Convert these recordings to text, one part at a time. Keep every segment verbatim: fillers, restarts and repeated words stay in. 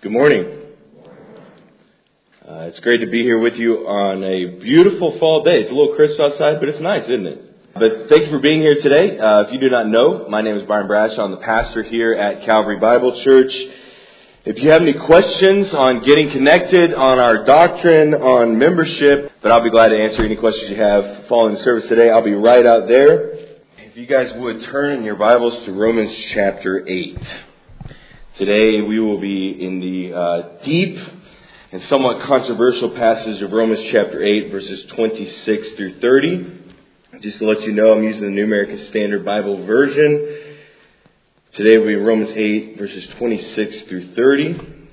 Good morning. Uh, it's great to be here with you on a beautiful fall day. It's a little crisp outside, but it's nice, isn't it? But thank you for being here today. Uh, if you do not know, my name is Brian Bradshaw. I'm the pastor here at Calvary Bible Church. If you have any questions on getting connected, on our doctrine, on membership, but I'll be glad to answer any questions you have following the service today. I'll be right out there. If you guys would turn in your Bibles to Romans chapter eight. Today we will be in the uh, deep and somewhat controversial passage of Romans chapter eight, verses twenty-six through thirty. Just to let you know, I'm using the New American Standard Bible version. Today will be Romans eight, verses twenty-six through thirty.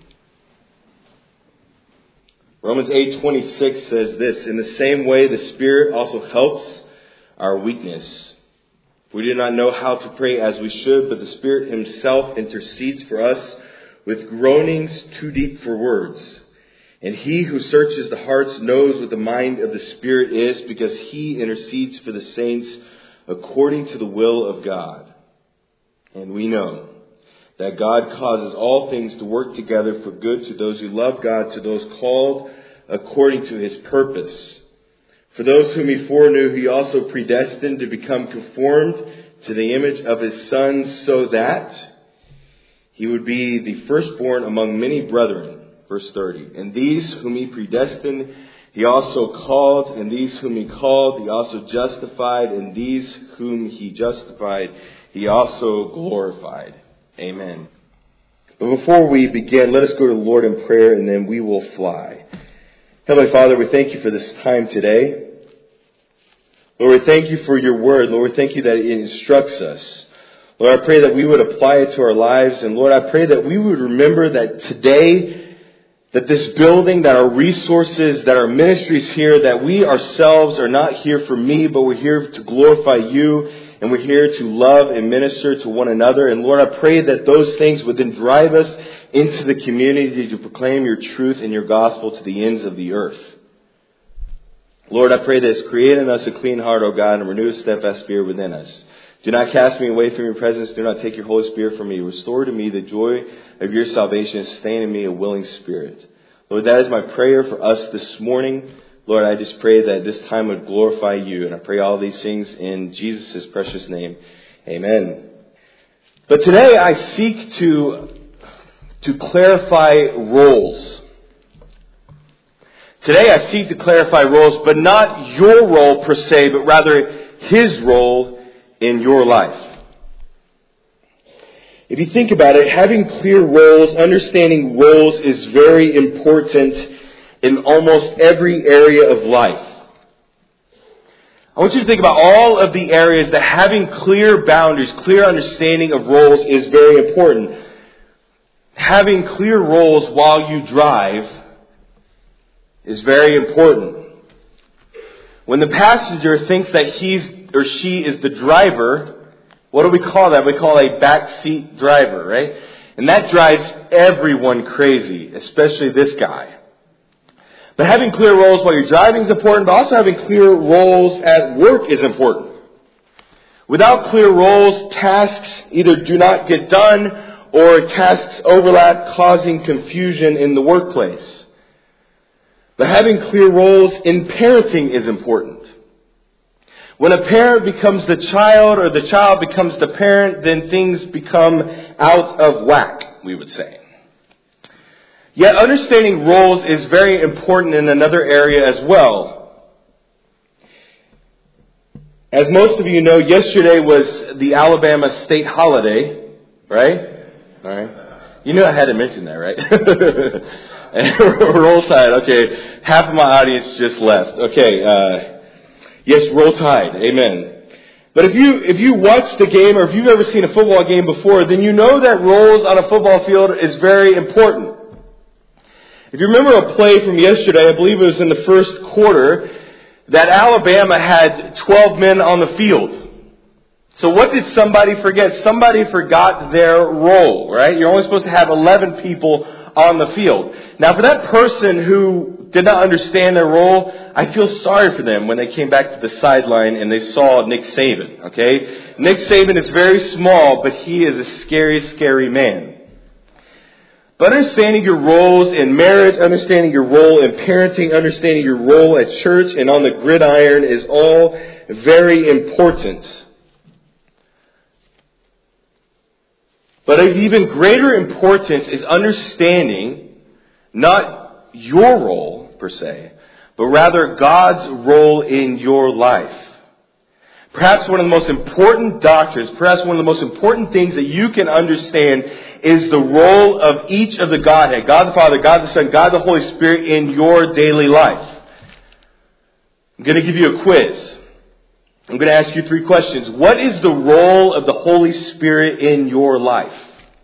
Romans eight twenty-six says this: "In the same way, the Spirit also helps our weakness. We do not know how to pray as we should, but the Spirit Himself intercedes for us with groanings too deep for words. And He who searches the hearts knows what the mind of the Spirit is, because He intercedes for the saints according to the will of God. And we know that God causes all things to work together for good to those who love God, to those called according to His purpose. For those whom He foreknew, He also predestined to become conformed to the image of His Son, so that He would be the firstborn among many brethren." Verse thirty. "And these whom He predestined, He also called. And these whom He called, He also justified. And these whom He justified, He also glorified." Amen. But before we begin, let us go to the Lord in prayer, and then we will fly. Heavenly Father, we thank You for this time today. Lord, we thank You for Your word. Lord, we thank You that it instructs us. Lord, I pray that we would apply it to our lives. And Lord, I pray that we would remember that today, that this building, that our resources, that our ministries here, that we ourselves are not here for me, but we're here to glorify You. And we're here to love and minister to one another. And Lord, I pray that those things would then drive us into the community to proclaim Your truth and Your gospel to the ends of the earth. Lord, I pray this: create in us a clean heart, O God, and renew a steadfast spirit within us. Do not cast me away from Your presence. Do not take Your Holy Spirit from me. Restore to me the joy of Your salvation. Sustain in me a willing spirit. Lord, that is my prayer for us this morning. Lord, I just pray that this time would glorify You. And I pray all these things in Jesus' precious name. Amen. But today I seek to, to clarify roles. Today I seek to clarify roles, but not your role per se, but rather His role in your life. If you think about it, having clear roles, understanding roles is very important in almost every area of life. I want you to think about all of the areas that having clear boundaries, clear understanding of roles is very important. Having clear roles while you drive is very important. When the passenger thinks that he's or she is the driver, what do we call that? We call a backseat driver, right? And that drives everyone crazy, especially this guy. But having clear roles while you're driving is important, but also having clear roles at work is important. Without clear roles, tasks either do not get done or tasks overlap, causing confusion in the workplace. But having clear roles in parenting is important. When a parent becomes the child or the child becomes the parent, then things become out of whack, we would say. Yet understanding roles is very important in another area as well. As most of you know, yesterday was the Alabama state holiday, right? All right. You knew I had to mention that, right? Roll Tide. Okay, half of my audience just left. Okay, uh, yes, Roll Tide. Amen. But if you if you watch the game, or if you've ever seen a football game before, then you know that roles on a football field is very important. If you remember a play from yesterday, I believe it was in the first quarter, that Alabama had twelve men on the field. So what did somebody forget? Somebody forgot their role, right? You're only supposed to have eleven people on the field. Now, for that person who did not understand their role, I feel sorry for them when they came back to the sideline and they saw Nick Saban, okay? Nick Saban is very small, but he is a scary, scary man. But understanding your roles in marriage, understanding your role in parenting, understanding your role at church and on the gridiron is all very important. But of even greater importance is understanding not your role per se, but rather God's role in your life. Perhaps one of the most important doctrines, perhaps one of the most important things that you can understand is the role of each of the Godhead, God the Father, God the Son, God the Holy Spirit in your daily life. I'm going to give you a quiz. I'm going to ask you three questions. What is the role of the Holy Spirit in your life?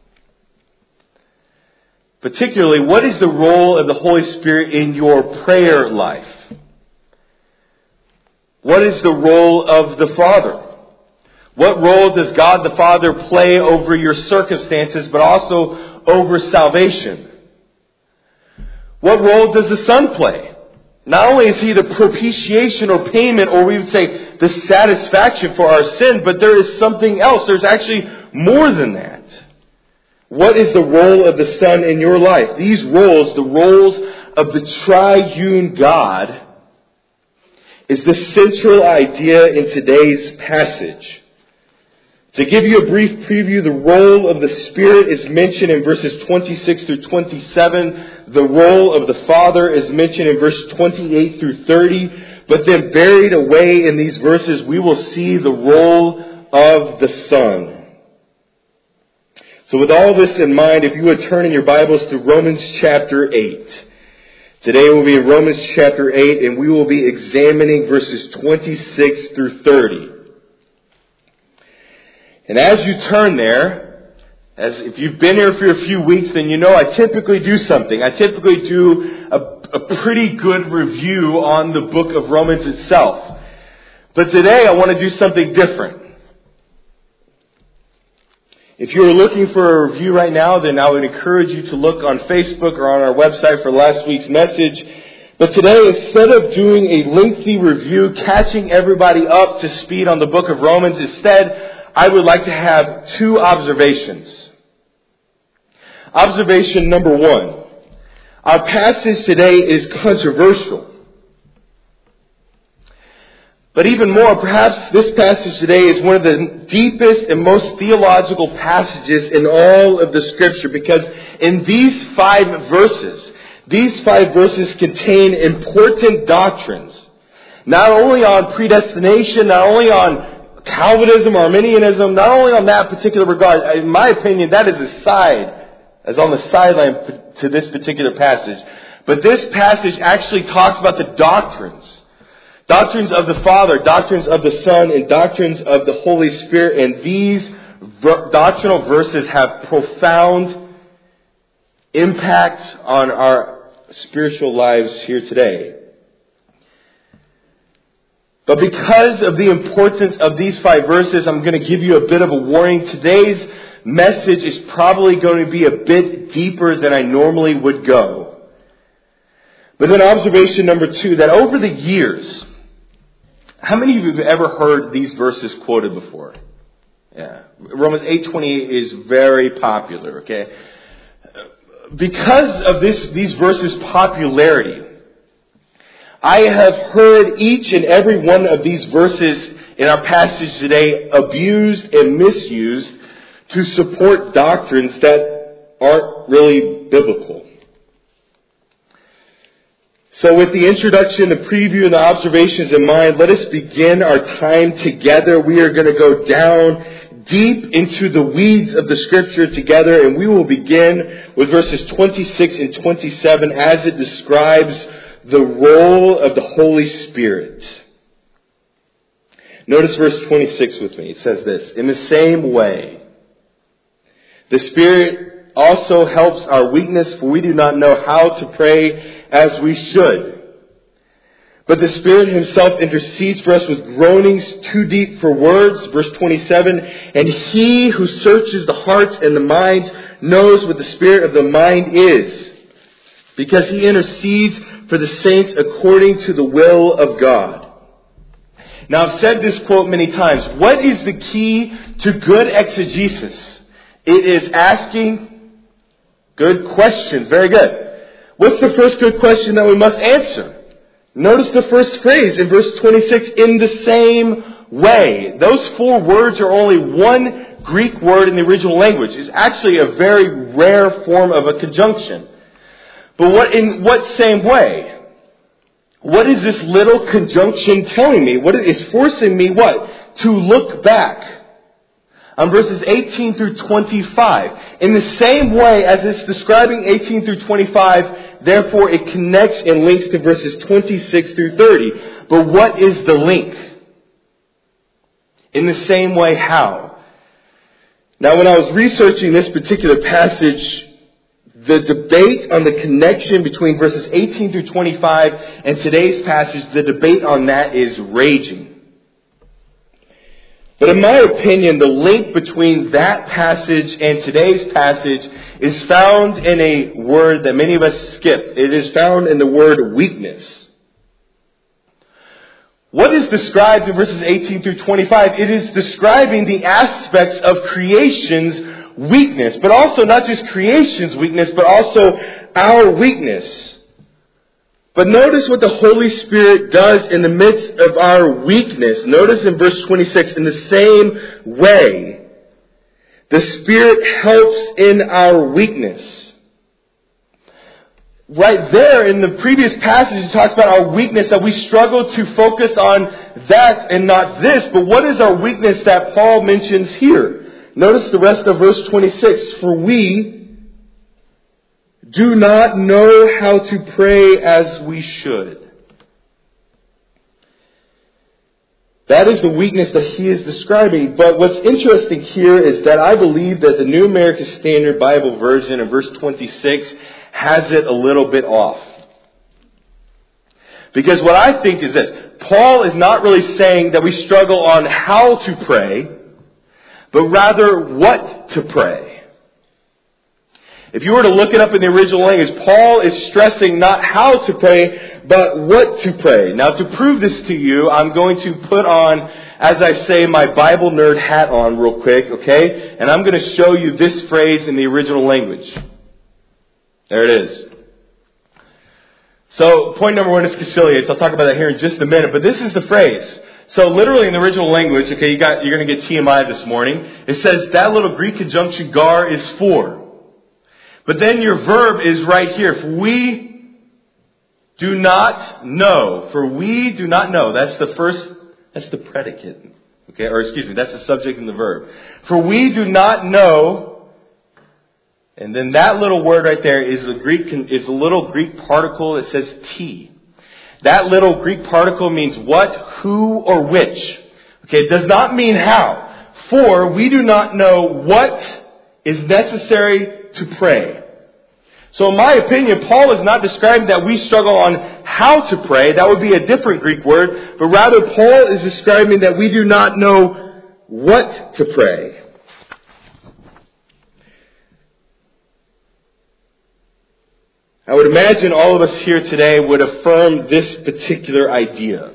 Particularly, what is the role of the Holy Spirit in your prayer life? What is the role of the Father? What role does God the Father play over your circumstances, but also over salvation? What role does the Son play? Not only is He the propitiation or payment, or we would say the satisfaction for our sin, but there is something else. There's actually more than that. What is the role of the Son in your life? These roles, the roles of the triune God, is the central idea in today's passage. To give you a brief preview, the role of the Spirit is mentioned in verses twenty-six through twenty-seven. The role of the Father is mentioned in verses twenty-eight through thirty. But then buried away in these verses, we will see the role of the Son. So with all this in mind, if you would turn in your Bibles to Romans chapter eight. Today we'll be in Romans chapter eight, and we will be examining verses twenty-six through thirty. And as you turn there, as if you've been here for a few weeks, then you know I typically do something. I typically do a, a pretty good review on the book of Romans itself. But today I want to do something different. If you're looking for a review right now, then I would encourage you to look on Facebook or on our website for last week's message. But today, instead of doing a lengthy review, catching everybody up to speed on the book of Romans, instead, I would like to have two observations. Observation number one. Our passage today is controversial. But even more, perhaps this passage today is one of the deepest and most theological passages in all of the Scripture, because in these five verses, these five verses contain important doctrines. Not only on predestination, not only on Calvinism, Arminianism, not only on that particular regard. In my opinion, that is a side, as on the sideline to this particular passage. But this passage actually talks about the doctrines. Doctrines of the Father, doctrines of the Son, and doctrines of the Holy Spirit. And these ver- doctrinal verses have profound impact on our spiritual lives here today. But because of the importance of these five verses, I'm going to give you a bit of a warning. Today's message is probably going to be a bit deeper than I normally would go. But then observation number two, that over the years, how many of you have ever heard these verses quoted before? Yeah. Romans eight twenty-eight is very popular, okay? Because of this, these verses' popularity, I have heard each and every one of these verses in our passage today abused and misused to support doctrines that aren't really biblical. So with the introduction, the preview, and the observations in mind, let us begin our time together. We are going to go down deep into the weeds of the Scripture together, and we will begin with verses twenty-six and twenty-seven as it describes the role of the Holy Spirit. Notice verse twenty-six with me. It says this: in the same way, the Spirit also helps our weakness, for we do not know how to pray as we should. But the Spirit Himself intercedes for us with groanings too deep for words. Verse twenty-seven, and He who searches the hearts and the minds knows what the Spirit of the mind is, because He intercedes for the saints according to the will of God. Now, I've said this quote many times. What is the key to good exegesis? It is asking Good questions. Very good. What's the first good question that we must answer? Notice the first phrase in verse twenty-six, in the same way. Those four words are only one Greek word in the original language. It's actually a very rare form of a conjunction. But what in what same way? What is this little conjunction telling me? What is forcing me what? To look back. On verses eighteen through twenty-five. In the same way as it's describing eighteen through twenty-five, therefore it connects and links to verses twenty-six through thirty. But what is the link? In the same way, how? Now, when I was researching this particular passage, the debate on the connection between verses eighteen through twenty-five and today's passage, the debate on that is raging. But in my opinion, the link between that passage and today's passage is found in a word that many of us skip. It is found in the word weakness. What is described in verses eighteen through twenty-five? It is describing the aspects of creation's weakness, but also not just creation's weakness, but also our weakness. But notice what the Holy Spirit does in the midst of our weakness. Notice in verse twenty-six, in the same way, the Spirit helps in our weakness. Right there in the previous passage, it talks about our weakness, that we struggle to focus on that and not this. But what is our weakness that Paul mentions here? Notice the rest of verse twenty-six. For we do not know how to pray as we should. That is the weakness that he is describing. But what's interesting here is that I believe that the New American Standard Bible Version in verse twenty-six has it a little bit off. Because what I think is this. Paul is not really saying that we struggle on how to pray, but rather what to pray. If you were to look it up in the original language, Paul is stressing not how to pray, but what to pray. Now, to prove this to you, I'm going to put on, as I say, my Bible nerd hat on real quick, okay? And I'm going to show you this phrase in the original language. There it is. So, point number one is conciliates. I'll talk about that here in just a minute. But this is the phrase. So, literally in the original language, okay, you got, you're going to get T M I this morning. It says that little Greek conjunction gar is for. But then your verb is right here. For we do not know. For we do not know. That's the first, that's the predicate. Okay, or excuse me, that's the subject and the verb. For we do not know. And then that little word right there is a Greek, is a little Greek particle that says T. That little Greek particle means what, who, or which. Okay, it does not mean how. For we do not know what is necessary to pray. So in my opinion, Paul is not describing that we struggle on how to pray. That would be a different Greek word. But rather, Paul is describing that we do not know what to pray. I would imagine all of us here today would affirm this particular idea.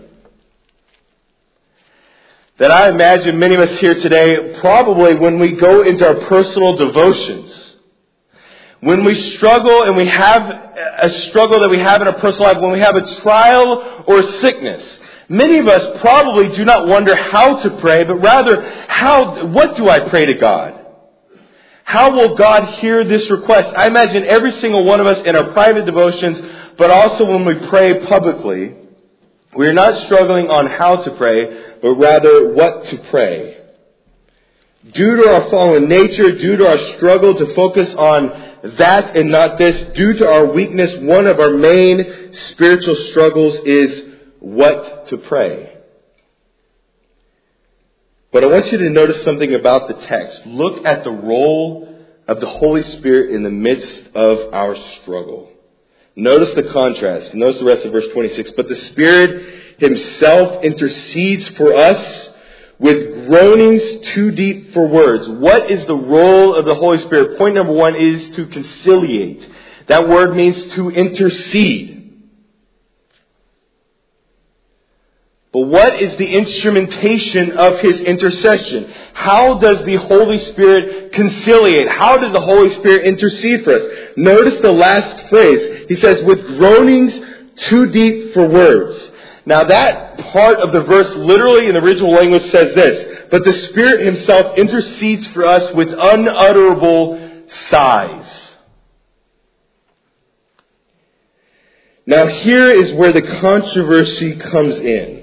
That I imagine many of us here today, probably when we go into our personal devotions, when we struggle and we have a struggle that we have in our personal life, when we have a trial or a sickness, many of us probably do not wonder how to pray, but rather, how, what do I pray to God? How will God hear this request? I imagine every single one of us in our private devotions, but also when we pray publicly, we are not struggling on how to pray, but rather what to pray. Due to our fallen nature, due to our struggle to focus on that and not this, due to our weakness, one of our main spiritual struggles is what to pray. But I want you to notice something about the text. Look at the role of the Holy Spirit in the midst of our struggle. Notice the contrast. Notice the rest of verse twenty-six. But the Spirit Himself intercedes for us with groanings too deep for words. What is the role of the Holy Spirit? Point number one is to conciliate. That word means to intercede. But what is the instrumentation of His intercession? How does the Holy Spirit conciliate? How does the Holy Spirit intercede for us? Notice the last phrase. He says, with groanings too deep for words. Now that part of the verse literally in the original language says this, but the Spirit Himself intercedes for us with unutterable sighs. Now here is where the controversy comes in.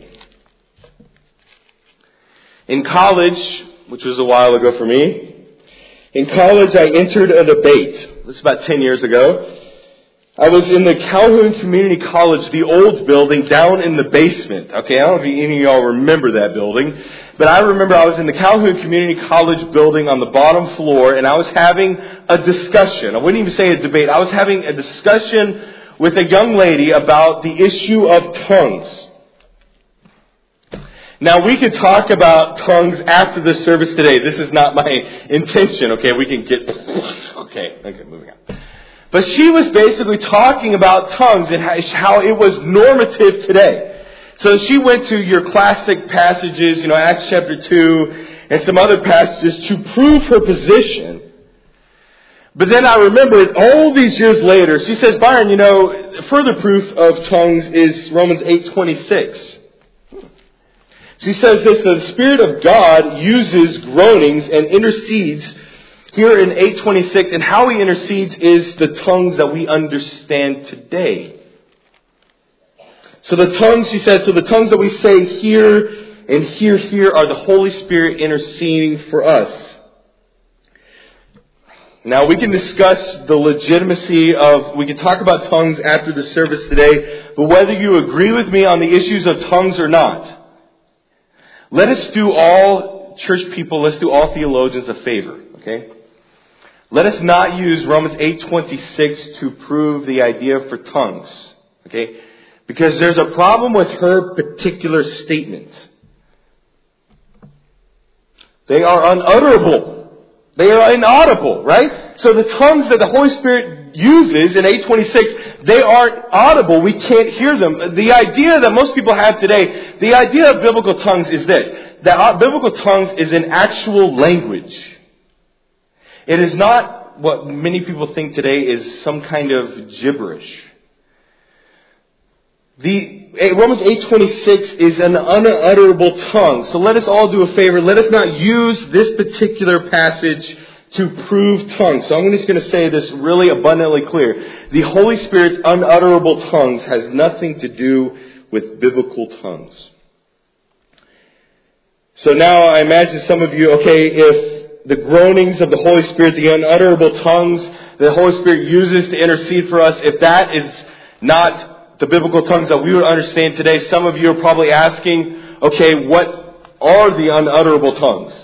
In college, which was a while ago for me, in college I entered a debate. This was about ten years ago. I was in the Calhoun Community College, the old building, down in the basement. Okay, I don't know if any of y'all remember that building, but I remember I was in the Calhoun Community College building on the bottom floor, and I was having a discussion. I wouldn't even say a debate. I was having a discussion with a young lady about the issue of tongues. Now, we could talk about tongues after the service today. This is not my intention. Okay, we can get... Okay, okay, moving on. But she was basically talking about tongues and how it was normative today. So she went to your classic passages, you know, Acts chapter two, and some other passages to prove her position. But then I remembered all these years later, she says, Byron, you know, further proof of tongues is Romans eight twenty-six. She says this, the Spirit of God uses groanings and intercedes here in eight twenty-six, and how He intercedes is the tongues that we understand today. So the tongues, she says, so the tongues that we say here and here, here are the Holy Spirit interceding for us. Now we can discuss the legitimacy of, we can talk about tongues after the service today, but whether you agree with me on the issues of tongues or not, let us do all church people, let's do all theologians a favor, okay? Let us not use Romans eight twenty-six to prove the idea for tongues. Okay? Because there's a problem with her particular statement. They are unutterable. They are inaudible, right? So the tongues that the Holy Spirit uses in eight twenty-six, they aren't audible. We can't hear them. The idea that most people have today, the idea of biblical tongues is this. That biblical tongues is an actual language. It is not what many people think today is some kind of gibberish. The Romans eight twenty-six is an unutterable tongue. So let us all do a favor. Let us not use this particular passage to prove tongues. So I'm just going to say this really abundantly clear. The Holy Spirit's unutterable tongues has nothing to do with biblical tongues. So now I imagine some of you, okay, if the groanings of the Holy Spirit, the unutterable tongues the Holy Spirit uses to intercede for us, if that is not the biblical tongues that we would understand today, some of you are probably asking, okay, what are the unutterable tongues?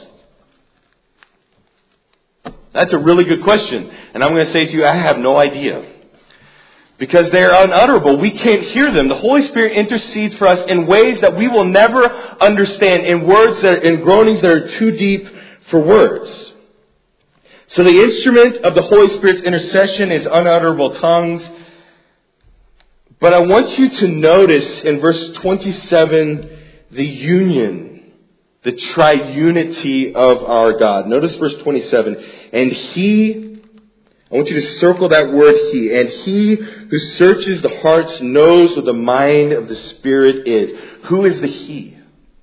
That's a really good question. And I'm going to say to you, I have no idea. Because they are unutterable. We can't hear them. The Holy Spirit intercedes for us in ways that we will never understand, in words that are, in groanings that are too deep for words. So the instrument of the Holy Spirit's intercession is unutterable tongues. But I want you to notice in verse twenty-seven the union, the triunity of our God. Notice verse twenty-seven. And He, I want you to circle that word He. And He who searches the hearts knows what the mind of the Spirit is. Who is the He?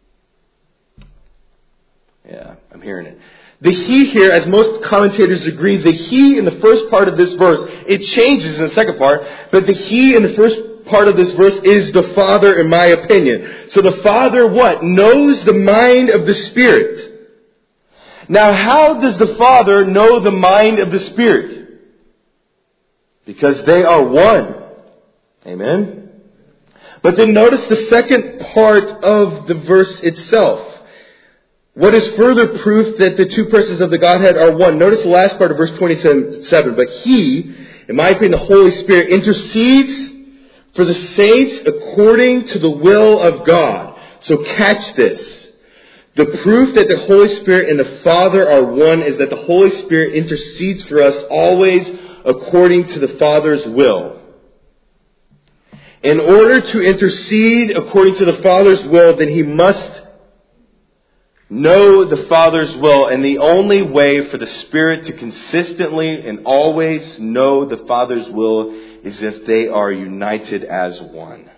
Yeah, I'm hearing it. The He here, as most commentators agree, the He in the first part of this verse, it changes in the second part, but the He in the first part of this verse is the Father, in my opinion. So the Father, what? Knows the mind of the Spirit. Now, how does the Father know the mind of the Spirit? Because they are one. Amen? But then notice the second part of the verse itself. What is further proof that the two persons of the Godhead are one? Notice the last part of verse twenty-seven. But He, in my opinion, the Holy Spirit, intercedes for the saints according to the will of God. So catch this. The proof that the Holy Spirit and the Father are one is that the Holy Spirit intercedes for us always according to the Father's will. in order to intercede according to the Father's will, then he must know the Father's will. And the only way for the Spirit to consistently and always know the Father's will is if they are united as one.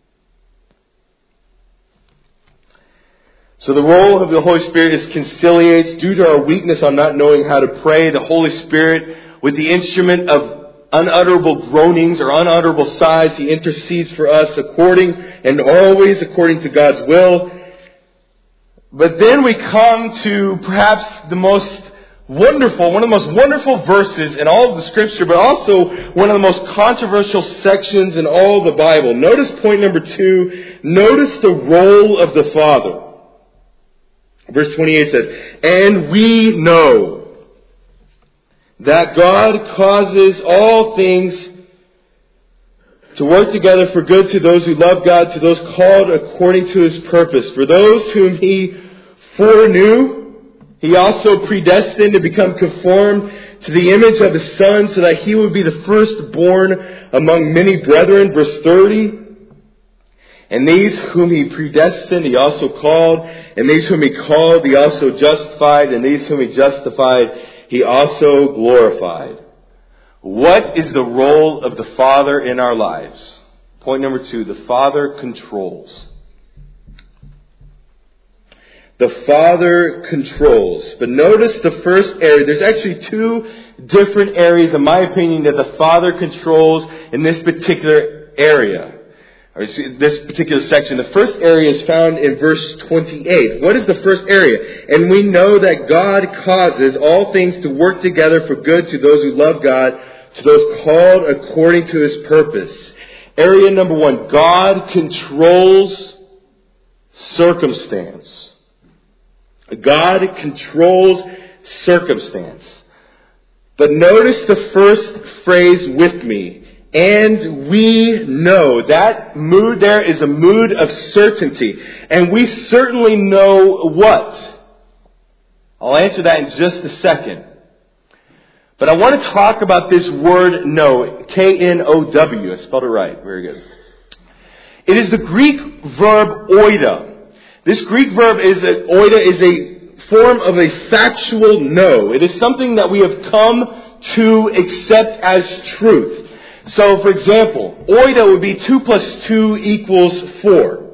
So the role of the Holy Spirit is conciliates. Due to our weakness on not knowing how to pray, the Holy Spirit, with the instrument of unutterable groanings or unutterable sighs, he intercedes for us according and always according to God's will. But then we come to perhaps the most wonderful, one of the most wonderful verses in all of the Scripture, but also one of the most controversial sections in all of the Bible. Notice point number two. Notice the role of the Father. Verse twenty-eight says, "And we know that God causes all things to work together for good to those who love God, to those called according to His purpose. For those whom He foreknew, He also predestined to become conformed to the image of His Son, so that He would be the firstborn among many brethren." Verse thirty, "And these whom He predestined, He also called. And these whom He called, He also justified. And these whom He justified, He also glorified." What is the role of the Father in our lives? Point number two, the Father controls. The Father controls. But notice the first area. There's actually two different areas, in my opinion, that the Father controls in this particular area. Or this particular section. The first area is found in verse twenty-eight. What is the first area? "And we know that God causes all things to work together for good to those who love God, to those called according to His purpose." Area number one. God controls circumstance. God controls circumstance. But notice the first phrase with me. "And we know." That mood there is a mood of certainty. And we certainly know what? I'll answer that in just a second. But I want to talk about this word know. K N O W. I spelled it right. Very good. It is the Greek verb oida. This Greek verb is a, oida is a form of a factual know. It is something that we have come to accept as truth. So, for example, oida would be two plus two equals four.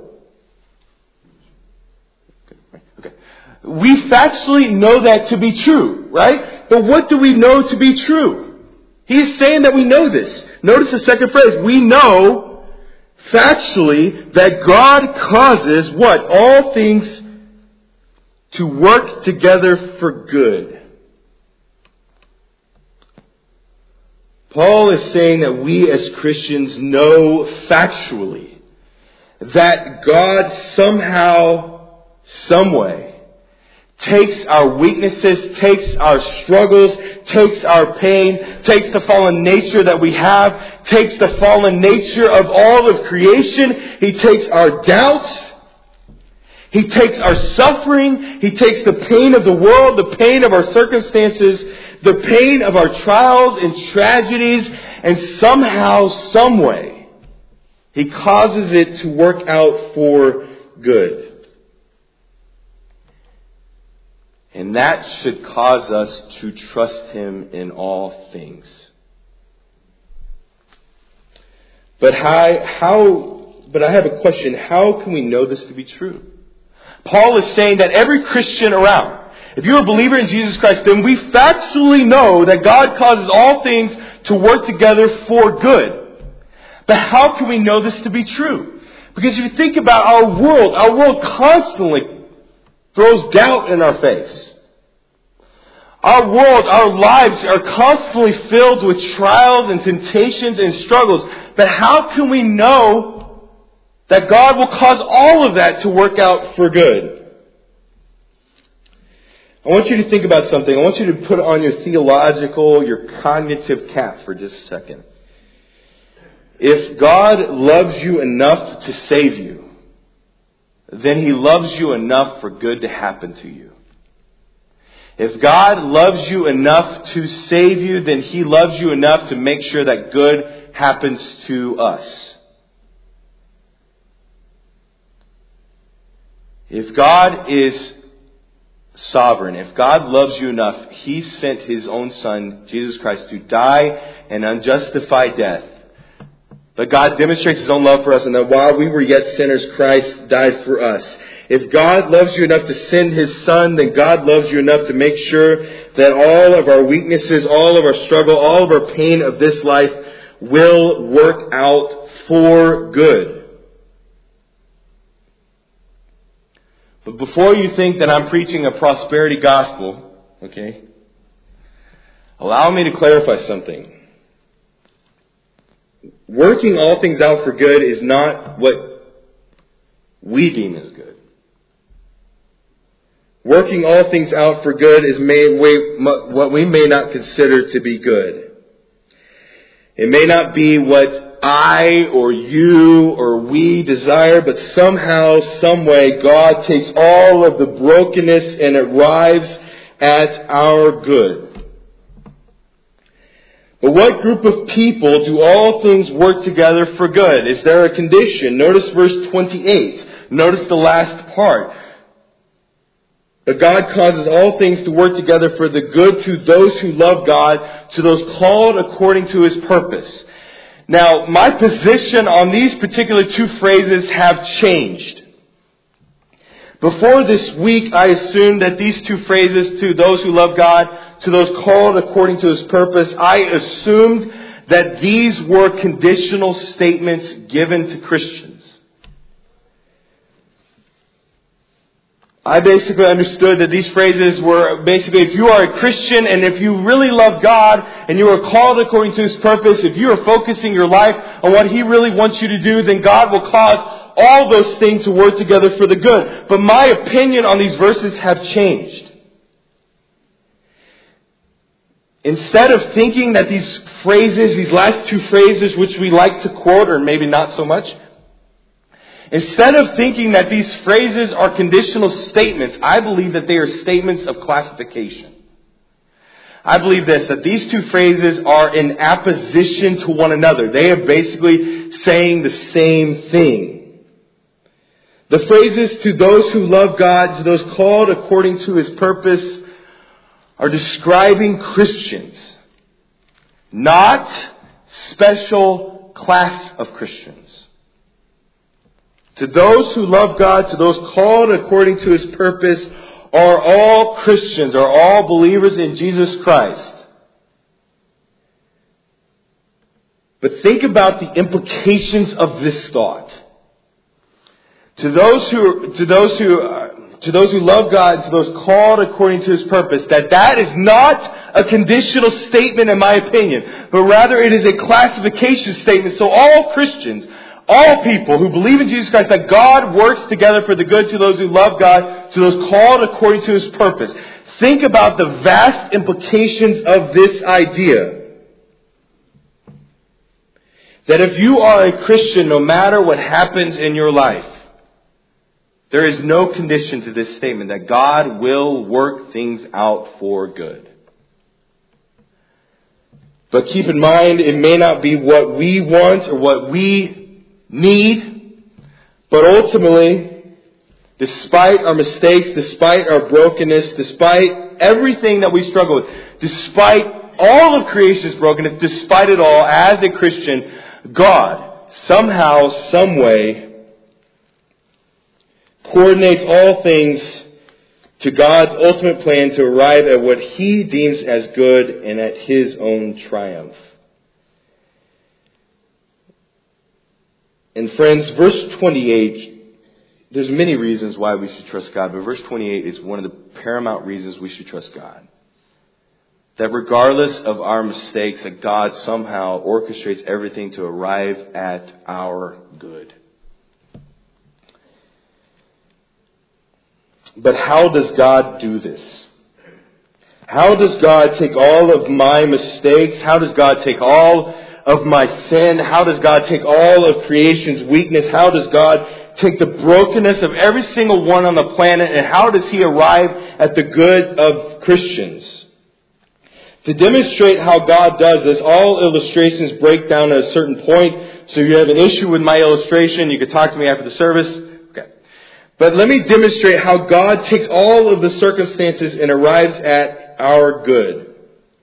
Okay. We factually know that to be true, right? But what do we know to be true? He's saying that we know this. Notice the second phrase. We know factually that God causes what? All things to work together for good. Paul is saying that we as Christians know factually that God somehow, some way, takes our weaknesses, takes our struggles, takes our pain, takes the fallen nature that we have, takes the fallen nature of all of creation. He takes our doubts. He takes our suffering. He takes the pain of the world, the pain of our circumstances, the pain of our trials and tragedies, and somehow, some way, He causes it to work out for good. And that should cause us to trust Him in all things. But how, how, but I have a question. How can we know this to be true? Paul is saying that every Christian around, if you're a believer in Jesus Christ, then we factually know that God causes all things to work together for good. But how can we know this to be true? Because if you think about our world, our world constantly throws doubt in our face. Our world, our lives are constantly filled with trials and temptations and struggles. But how can we know that God will cause all of that to work out for good? I want you to think about something. I want you to put on your theological, your cognitive cap for just a second. If God loves you enough to save you, then He loves you enough for good to happen to you. If God loves you enough to save you, then He loves you enough to make sure that good happens to us. If God is sovereign, if God loves you enough, He sent His own Son, Jesus Christ, to die an unjustified death. But God demonstrates His own love for us, and that while we were yet sinners, Christ died for us. If God loves you enough to send His Son, then God loves you enough to make sure that all of our weaknesses, all of our struggle, all of our pain of this life will work out for good. But before you think that I'm preaching a prosperity gospel, okay, allow me to clarify something. Working all things out for good is not what we deem as good. Working all things out for good is may, what we may not consider to be good. It may not be what I or you or we desire, but somehow, some way, God takes all of the brokenness and arrives at our good. But what group of people do all things work together for good? Is there a condition? Notice verse twenty-eight. Notice the last part. But God causes all things to work together for the good to those who love God, to those called according to His purpose. Now, my position on these particular two phrases have changed. Before this week, I assumed that these two phrases, to those who love God, to those called according to His purpose, I assumed that these were conditional statements given to Christians. I basically understood that these phrases were basically, if you are a Christian and if you really love God and you are called according to His purpose, if you are focusing your life on what He really wants you to do, then God will cause all those things to work together for the good. But my opinion on these verses have changed. Instead of thinking that these phrases, these last two phrases, which we like to quote, or maybe not so much, instead of thinking that these phrases are conditional statements, I believe that they are statements of classification. I believe this, that these two phrases are in apposition to one another. They are basically saying the same thing. The phrases, to those who love God, to those called according to His purpose, are describing Christians, not special class of Christians. To those who love God, to those called according to His purpose, are all Christians, are all believers in Jesus Christ. But think about the implications of this thought. To those who, to those who, uh, to those who love God, to those called according to His purpose, that that is not a conditional statement in my opinion, but rather it is a classification statement. So all Christians, all people who believe in Jesus Christ, that God works together for the good to those who love God, to those called according to His purpose. Think about the vast implications of this idea. That if you are a Christian, no matter what happens in your life, there is no condition to this statement that God will work things out for good. But keep in mind, it may not be what we want or what we need, but ultimately, despite our mistakes, despite our brokenness, despite everything that we struggle with, despite all of creation's brokenness, despite it all, as a Christian, God, somehow, some way, coordinates all things to God's ultimate plan to arrive at what He deems as good and at His own triumph. And friends, verse twenty-eight, there's many reasons why we should trust God, but verse twenty-eight is one of the paramount reasons we should trust God. That regardless of our mistakes, that God somehow orchestrates everything to arrive at our good. But how does God do this? How does God take all of my mistakes? How does God take all of my sin? How does God take all of creation's weakness? How does God take the brokenness of every single one on the planet? And how does He arrive at the good of Christians? To demonstrate how God does this, all illustrations break down at a certain point. So if you have an issue with my illustration, you can talk to me after the service. Okay. But let me demonstrate how God takes all of the circumstances and arrives at our good.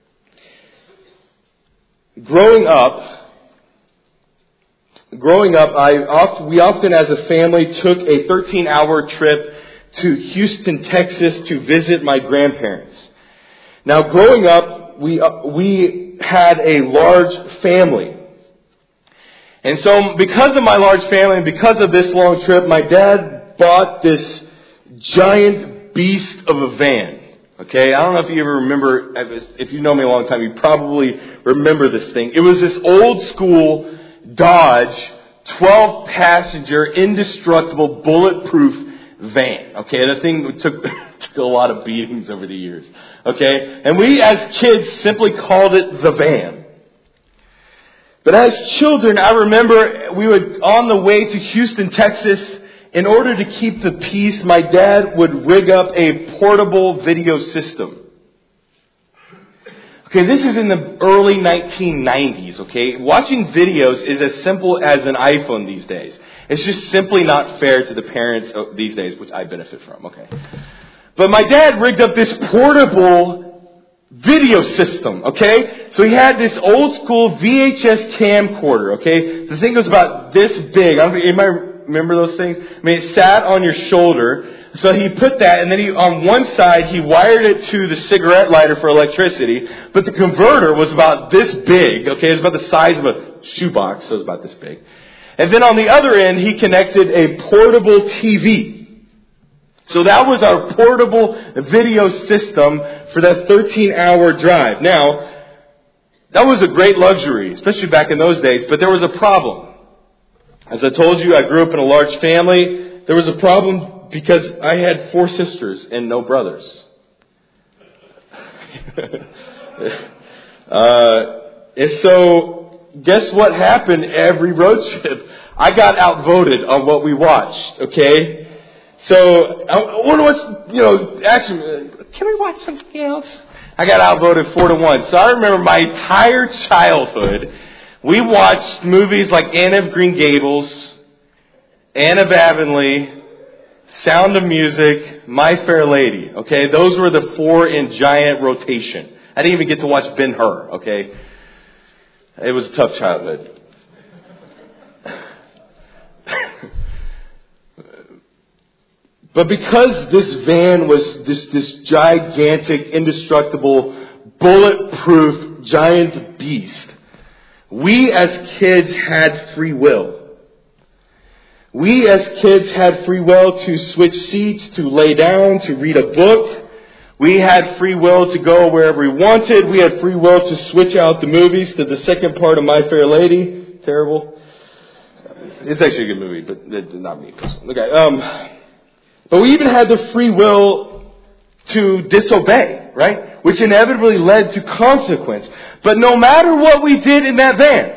Growing up, growing up, I oft, we often as a family took a thirteen-hour trip to Houston, Texas to visit my grandparents. Now, growing up, we uh, we had a large family. And so because of my large family and because of this long trip, my dad bought this giant beast of a van. Okay, I don't know if you ever remember, if you know me a long time, you probably remember this thing. It was this old school Dodge twelve passenger indestructible bulletproof van. Okay, the thing took, took a lot of beatings over the years. Okay, and we as kids simply called it the van. But as children, I remember we would, on the way to Houston, Texas, in order to keep the peace, my dad would rig up a portable video system. Okay, this is in the early nineteen nineties, okay? Watching videos is as simple as an iPhone these days. It's just simply not fair to the parents these days, which I benefit from, okay? But my dad rigged up this portable video system, okay? So he had this old school V H S camcorder, okay? The thing was about this big. I don't know, anybody remember those things? I mean, it sat on your shoulder. So he put that, and then he, on one side, he wired it to the cigarette lighter for electricity. But the converter was about this big. Okay, it was about the size of a shoebox, so it was about this big. And then on the other end, he connected a portable T V. So that was our portable video system for that thirteen-hour drive. Now, that was a great luxury, especially back in those days. But there was a problem. As I told you, I grew up in a large family. There was a problem because I had four sisters and no brothers. uh, and so, guess what happened every road trip? I got outvoted on what we watched, okay? So, I wonder what's, you know, actually, can we watch something else? I got outvoted four to one. So I remember my entire childhood, we watched movies like Anne of Green Gables, Anne of Avonlea, Sound of Music, My Fair Lady. Okay, those were the four in giant rotation. I didn't even get to watch Ben-Hur. Okay, it was a tough childhood. But because this van was this this gigantic, indestructible, bulletproof giant beast, we as kids had free will. We as kids had free will to switch seats, to lay down, to read a book. We had free will to go wherever we wanted. We had free will to switch out the movies to the second part of My Fair Lady. Terrible. It's actually a good movie, but not me personally. Okay. Um, but we even had the free will to disobey, right? Which inevitably led to consequence. But no matter what we did in that van,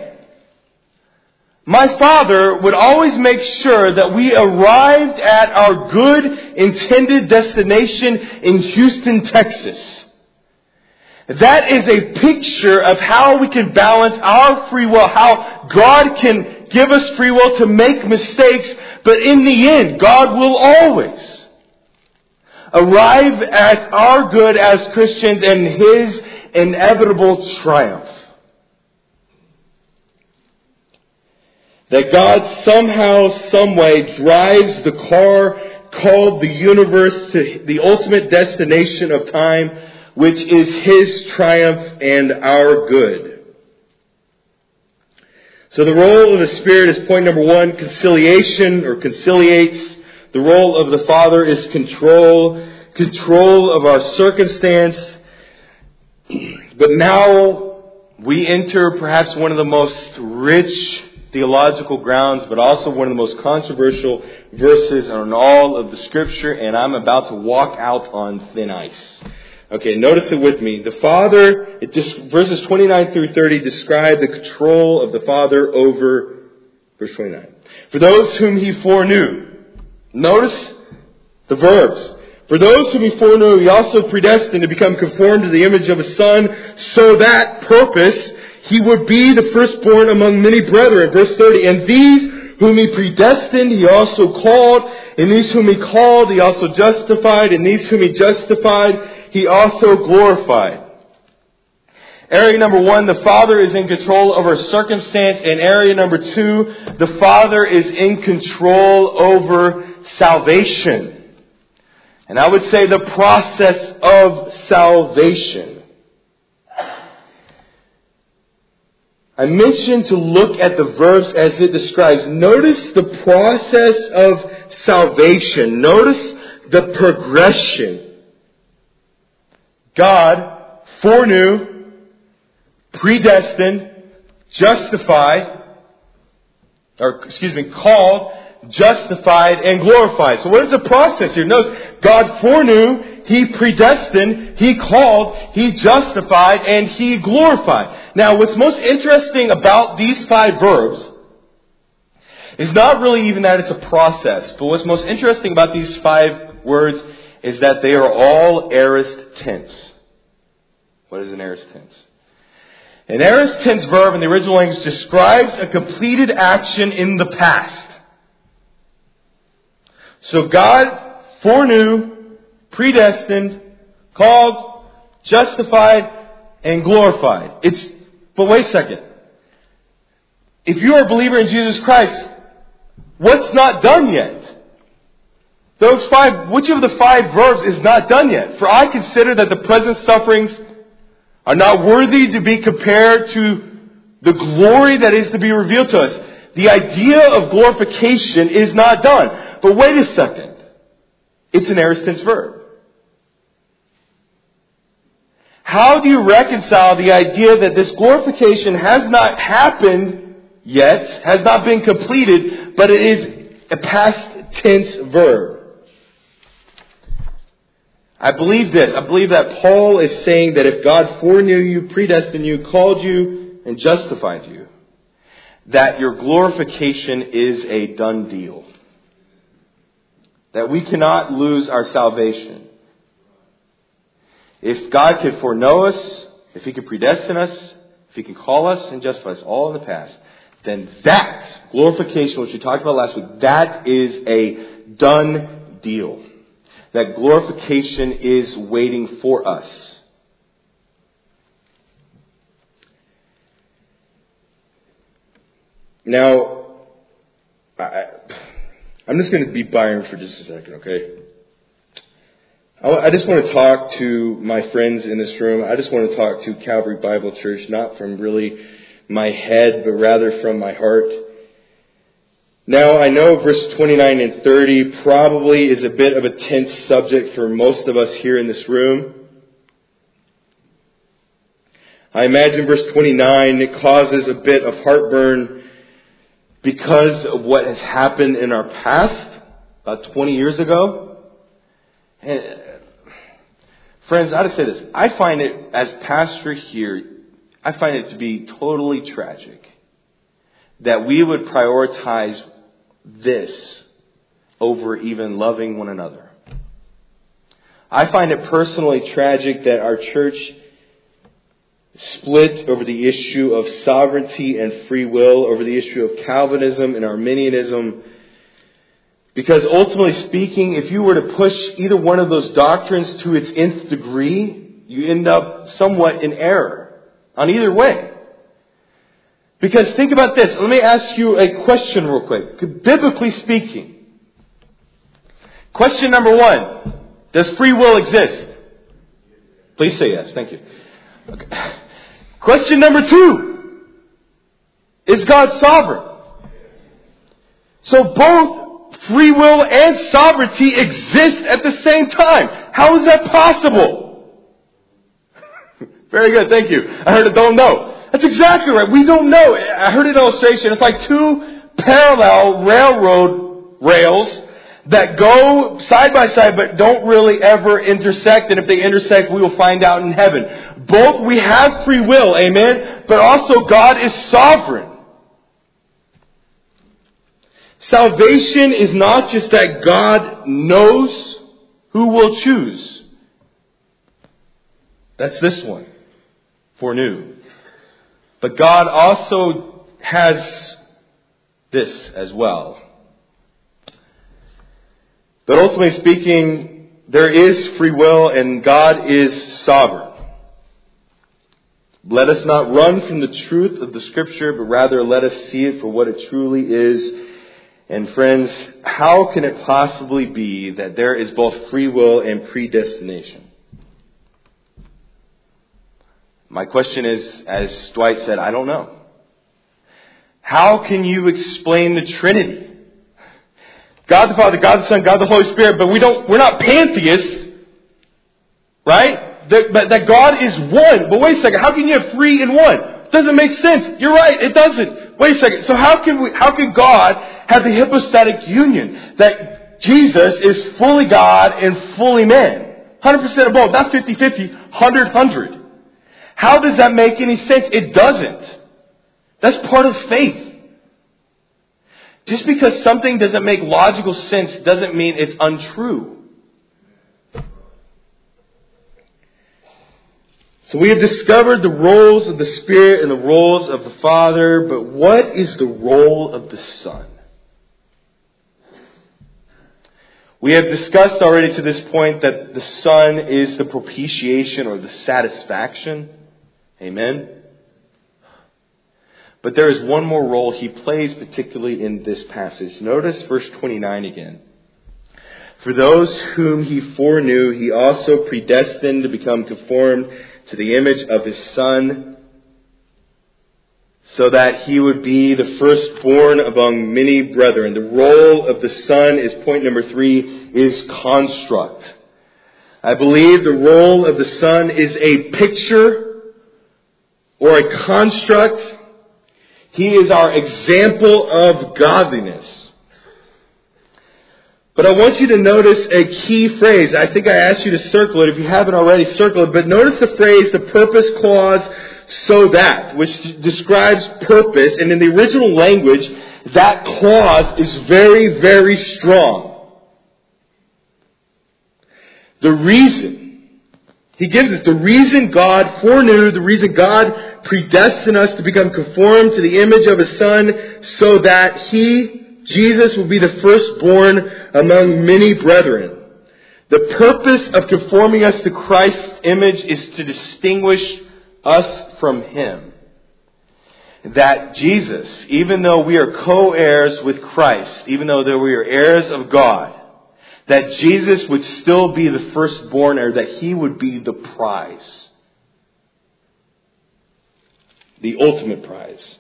my father would always make sure that we arrived at our good intended destination in Houston, Texas. That is a picture of how we can balance our free will, how God can give us free will to make mistakes, but in the end, God will always arrive at our good as Christians and His inevitable triumph. That God somehow, someway drives the car called the universe to the ultimate destination of time, which is His triumph and our good. So the role of the Spirit is point number one, conciliation or conciliates. The role of the Father is control, control of our circumstance. But now we enter perhaps one of the most rich theological grounds, but also one of the most controversial verses in all of the Scripture, and I'm about to walk out on thin ice. Okay, notice it with me. The Father, it just, verses twenty-nine through thirty describe the control of the Father over, verse twenty-nine. For those whom He foreknew. Notice the verbs. For those whom He foreknew, He also predestined to become conformed to the image of His Son, so that purpose He would be the firstborn among many brethren. Verse thirty. And these whom He predestined, He also called. And these whom He called, He also justified. And these whom He justified, He also glorified. Area number one, the Father is in control over circumstance. And area number two, the Father is in control over salvation. And I would say the process of salvation. I mentioned to look at the verse as it describes. Notice the process of salvation. Notice the progression. God foreknew, predestined, justified, or excuse me, called, justified, and glorified. So what is the process here? Notice, God foreknew, He predestined, He called, He justified, and He glorified. Now, what's most interesting about these five verbs is not really even that it's a process, but what's most interesting about these five words is that they are all aorist tense. What is an aorist tense? An aorist tense verb in the original language describes a completed action in the past. So God foreknew, predestined, called, justified, and glorified. It's, but wait a second. If you are a believer in Jesus Christ, what's not done yet? Those five, which of the five verbs is not done yet? For I consider that the present sufferings are not worthy to be compared to the glory that is to be revealed to us. The idea of glorification is not done. But wait a second. It's an aorist tense verb. How do you reconcile the idea that this glorification has not happened yet, has not been completed, but it is a past tense verb? I believe this. I believe that Paul is saying that if God foreknew you, predestined you, called you, and justified you, that your glorification is a done deal. That we cannot lose our salvation. If God could foreknow us, if He could predestine us, if He can call us and justify us all in the past, then that glorification, which we talked about last week, that is a done deal. That glorification is waiting for us. Now, I, I'm just going to be Byron for just a second, okay? I, I just want to talk to my friends in this room. I just want to talk to Calvary Bible Church, not from really my head, but rather from my heart. Now, I know verse twenty-nine and thirty probably is a bit of a tense subject for most of us here in this room. I imagine verse twenty-nine, it causes a bit of heartburn because of what has happened in our past, about twenty years ago. And friends, I gotta say this. I find it, as pastor here, I find it to be totally tragic that we would prioritize this over even loving one another. I find it personally tragic that our church split over the issue of sovereignty and free will, over the issue of Calvinism and Arminianism. Because ultimately speaking, if you were to push either one of those doctrines to its nth degree, you end up somewhat in error on either way. Because think about this. Let me ask you a question real quick. Biblically speaking, question number one, does free will exist? Please say yes. Thank you. Okay. Question number two, is God sovereign? So both free will and sovereignty exist at the same time. How is that possible? Very good, thank you. I heard it, don't know. That's exactly right. We don't know. I heard an illustration. It's like two parallel railroad rails that go side by side but don't really ever intersect. And if they intersect, we will find out in heaven. Both we have free will, amen, but also God is sovereign. Salvation is not just that God knows who will choose. That's this one. Foreknew. But God also has this as well. But ultimately speaking, there is free will and God is sovereign. Let us not run from the truth of the Scripture, but rather let us see it for what it truly is. And friends, how can it possibly be that there is both free will and predestination? My question is, as Dwight said, I don't know. How can you explain the Trinity? God the Father, God the Son, God the Holy Spirit, but we don't, we're not pantheists, right? That, that, that God is one. But wait a second, how can you have three in one? It doesn't make sense. You're right, it doesn't. Wait a second. So how can we, how can God have the hypostatic union? That Jesus is fully God and fully man. one hundred percent of both. Not fifty-fifty, one hundred hundred. How does that make any sense? It doesn't. That's part of faith. Just because something doesn't make logical sense doesn't mean it's untrue. So we have discovered the roles of the Spirit and the roles of the Father, but what is the role of the Son? We have discussed already to this point that the Son is the propitiation or the satisfaction. Amen? But there is one more role He plays, particularly in this passage. Notice verse twenty-nine again. For those whom He foreknew, He also predestined to become conformed to the image of His Son, so that He would be the firstborn among many brethren. The role of the Son is point number three, is construct. I believe the role of the Son is a picture or a construct. He is our example of godliness. But I want you to notice a key phrase. I think I asked you to circle it if you haven't already circled it. But notice the phrase, the purpose clause, so that, which describes purpose. And in the original language, that clause is very, very strong. The reason, He gives us the reason God foreknew, the reason God predestined us to become conformed to the image of His Son, so that He, Jesus, will be the firstborn among many brethren. The purpose of conforming us to Christ's image is to distinguish us from Him. That Jesus, even though we are co-heirs with Christ, even though we are heirs of God, that Jesus would still be the firstborn heir, that He would be the prize. The ultimate prize.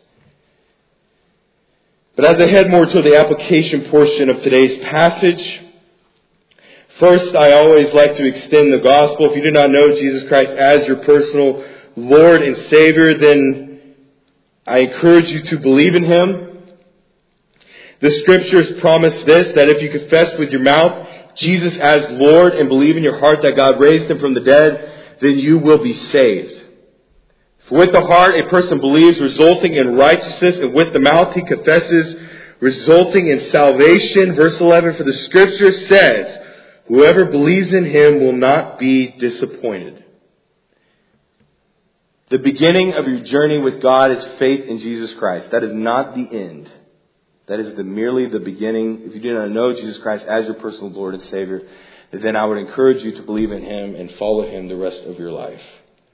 But as I head more to the application portion of today's passage, first I always like to extend the gospel. If you do not know Jesus Christ as your personal Lord and Savior, then I encourage you to believe in Him. The Scriptures promise this, that if you confess with your mouth Jesus as Lord and believe in your heart that God raised Him from the dead, then you will be saved. For with the heart a person believes, resulting in righteousness, and with the mouth he confesses, resulting in salvation. Verse eleven, for the Scripture says, whoever believes in Him will not be disappointed. The beginning of your journey with God is faith in Jesus Christ. That is not the end. That is the, merely the beginning. If you do not know Jesus Christ as your personal Lord and Savior, then I would encourage you to believe in Him and follow Him the rest of your life.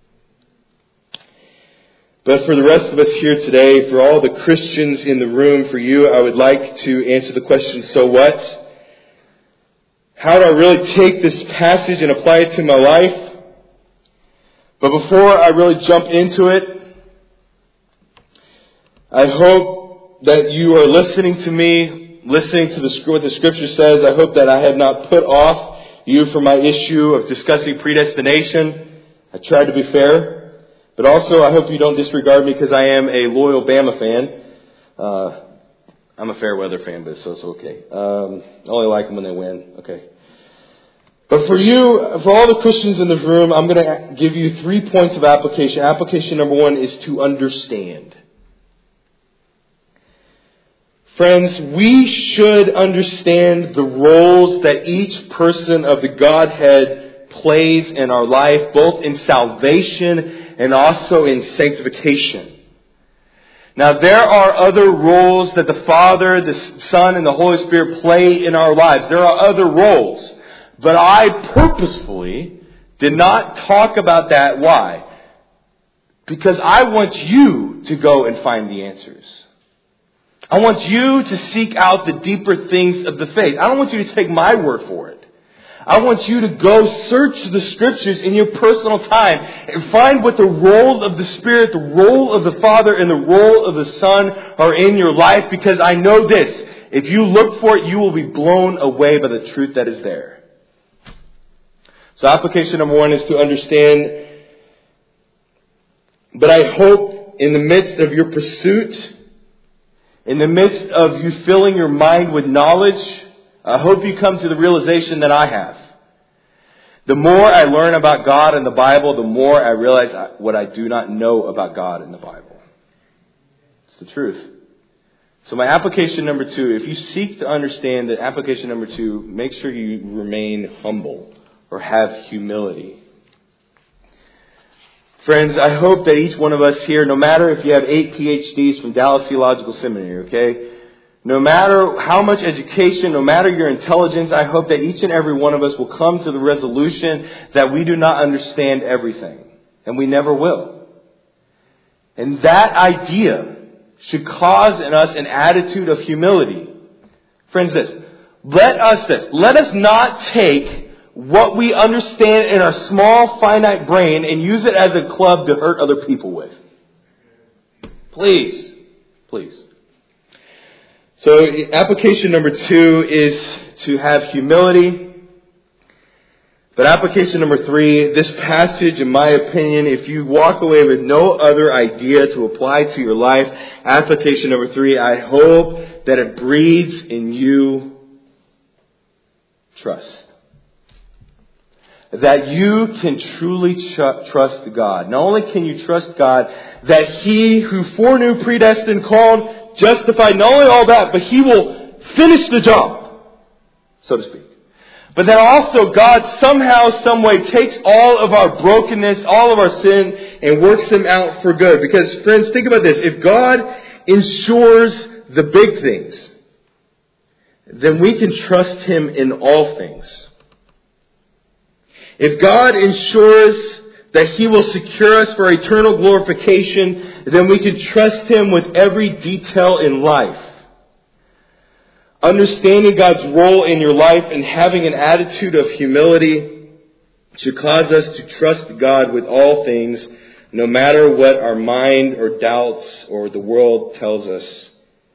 But for the rest of us here today, for all the Christians in the room, for you, I would like to answer the question, so what? How do I really take this passage and apply it to my life? But before I really jump into it, I hope that you are listening to me, listening to the, what the Scripture says. I hope that I have not put off you from my issue of discussing predestination. I tried to be fair. But also, I hope you don't disregard me because I am a loyal Bama fan. Uh, I'm a fair weather fan, but so it's okay. Um, I only like them when they win. Okay. But for you, for all the Christians in this room, I'm going to give you three points of application. Application number one is to understand. Friends, we should understand the roles that each person of the Godhead plays in our life, both in salvation and also in sanctification. Now, there are other roles that the Father, the Son, and the Holy Spirit play in our lives. There are other roles. But I purposefully did not talk about that. Why? Because I want you to go and find the answers. I want you to seek out the deeper things of the faith. I don't want you to take my word for it. I want you to go search the Scriptures in your personal time and find what the role of the Spirit, the role of the Father, and the role of the Son are in your life. Because I know this, if you look for it, you will be blown away by the truth that is there. So application number one is to understand. But I hope in the midst of your pursuit, in the midst of you filling your mind with knowledge, I hope you come to the realization that I have. The more I learn about God in the Bible, the more I realize what I do not know about God in the Bible. It's the truth. So my application number two, if you seek to understand that application number two, make sure you remain humble or have humility. Friends, I hope that each one of us here, no matter if you have eight P H Ds from Dallas Theological Seminary, okay? No matter how much education, no matter your intelligence, I hope that each and every one of us will come to the resolution that we do not understand everything. And we never will. And that idea should cause in us an attitude of humility. Friends, this. Let us this. Let us not take what we understand in our small, finite brain and use it as a club to hurt other people with. Please. Please. So application number two is to have humility. But application number three, this passage, in my opinion, if you walk away with no other idea to apply to your life, application number three, I hope that it breeds in you trust. That you can truly tr- trust God. Not only can you trust God, that He who foreknew, predestined, called, justified, not only all that, but He will finish the job, so to speak. But then also God somehow, some way takes all of our brokenness, all of our sin, and works them out for good. Because friends, think about this. If God ensures the big things, then we can trust Him in all things. If God ensures that He will secure us for eternal glorification, then we can trust Him with every detail in life. Understanding God's role in your life and having an attitude of humility should cause us to trust God with all things, no matter what our mind or doubts or the world tells us.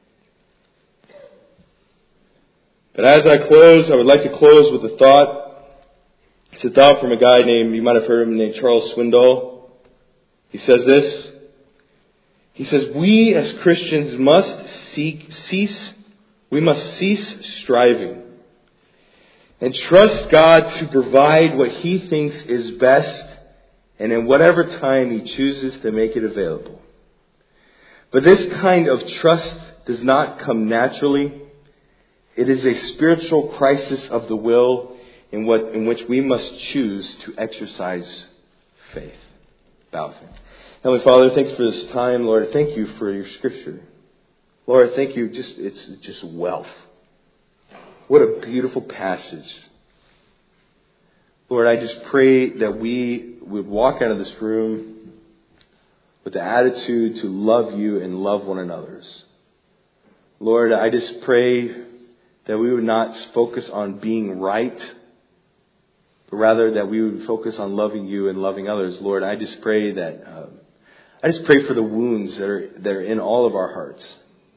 But as I close, I would like to close with a thought. It's a thought from a guy named, you might have heard of him, named Charles Swindoll. He says this. He says, we as Christians must seek, cease, we must cease striving and trust God to provide what He thinks is best and in whatever time He chooses to make it available. But this kind of trust does not come naturally. It is a spiritual crisis of the will in what in which we must choose to exercise faith. Bow with me. Heavenly Father, thank you for this time. Lord, thank you for your Scripture. Lord, thank you. Just it's just wealth. What a beautiful passage. Lord, I just pray that we would walk out of this room with the attitude to love you and love one another. Lord, I just pray that we would not focus on being right, but rather that we would focus on loving you and loving others. Lord, I just pray that uh, I just pray for the wounds that are that are in all of our hearts.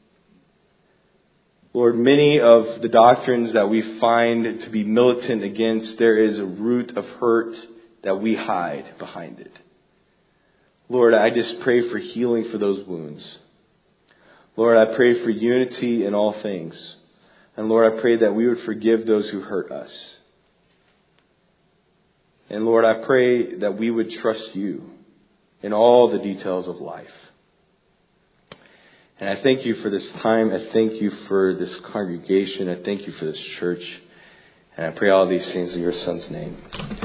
Lord, many of the doctrines that we find to be militant against, there is a root of hurt that we hide behind it. Lord, I just pray for healing for those wounds. Lord, I pray for unity in all things. And Lord, I pray that we would forgive those who hurt us. And Lord, I pray that we would trust you in all the details of life. And I thank you for this time. I thank you for this congregation. I thank you for this church. And I pray all these things in your Son's name.